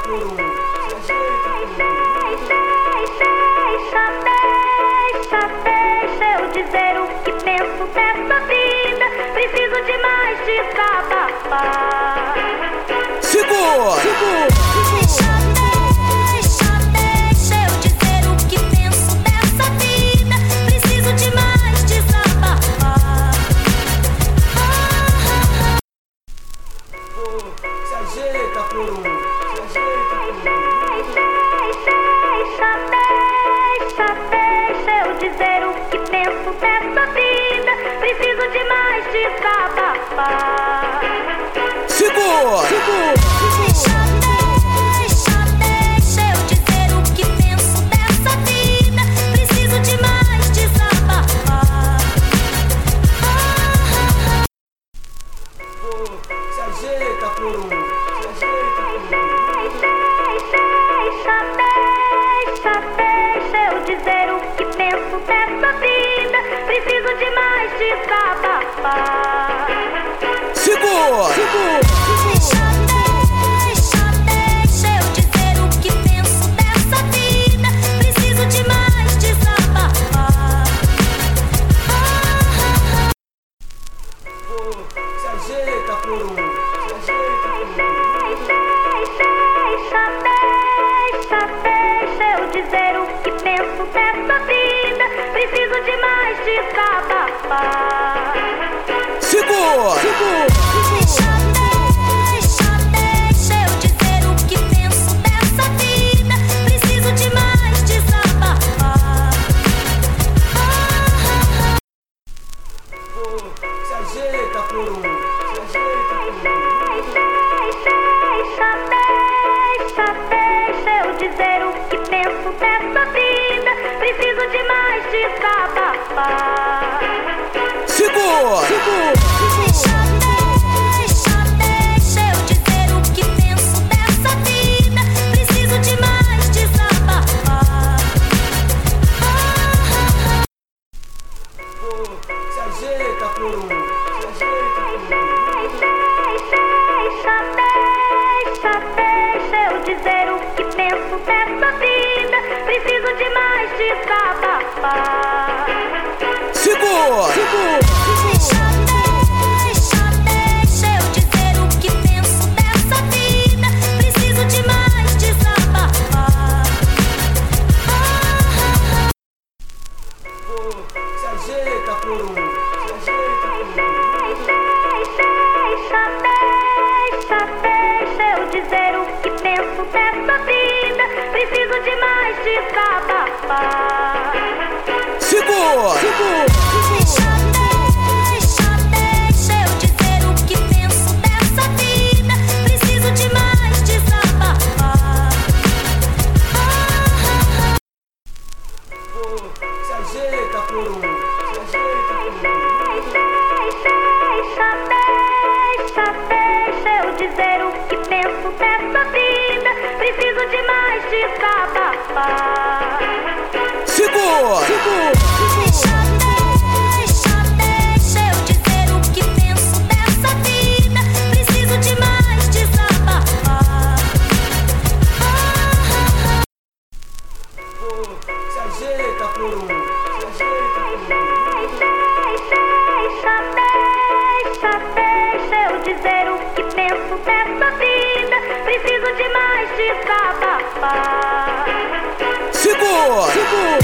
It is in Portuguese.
por um. Deixa eu dizer o que penso dessa vida. Preciso de mais desabafar. Segura! Deixa eu dizer o que penso dessa vida. Preciso de mais desabafar. Se ajeita por um. Deixa eu dizer o que penso dessa vida. Preciso de mais desabafar. Segura! Deixa eu dizer o que penso dessa vida. Preciso de mais desabafar. Se ajeita por um. Deixa eu dizer o que penso dessa vida. Preciso de mais desabafar. Segura! Deixa eu dizer o que penso dessa vida. Preciso de mais desabafar. Se ajeita por um. Deixa eu dizer o que penso dessa vida. Preciso de mais desabafar. Segura! Deixa eu dizer o que penso dessa vida. Preciso de mais desabafar. Se ajeita por um. Deixa eu dizer o que penso dessa vida. Preciso de mais desabafar. Segura! Deixa eu dizer o que penso dessa vida. Preciso de mais desabafar. Se ajeita por um. Deixa eu dizer o que penso dessa vida. Preciso de mais desabafar. Segura! Deixa eu dizer o que penso dessa vida. Preciso de mais desabafar. Se ajeita por um. Deixa eu dizer o que penso dessa vida. Preciso de mais desabafar. Segura! Deixa eu dizer o que penso dessa vida. Preciso de mais desabafar. Se ajeita por um. Deixa eu dizer o que penso dessa vida. Preciso de mais desabafar. Segura! Deixa eu dizer o que penso dessa vida. Preciso de mais desabafar. Se ajeita por um. Deixa eu dizer o que penso dessa vida. Preciso de mais desabafar. Segura!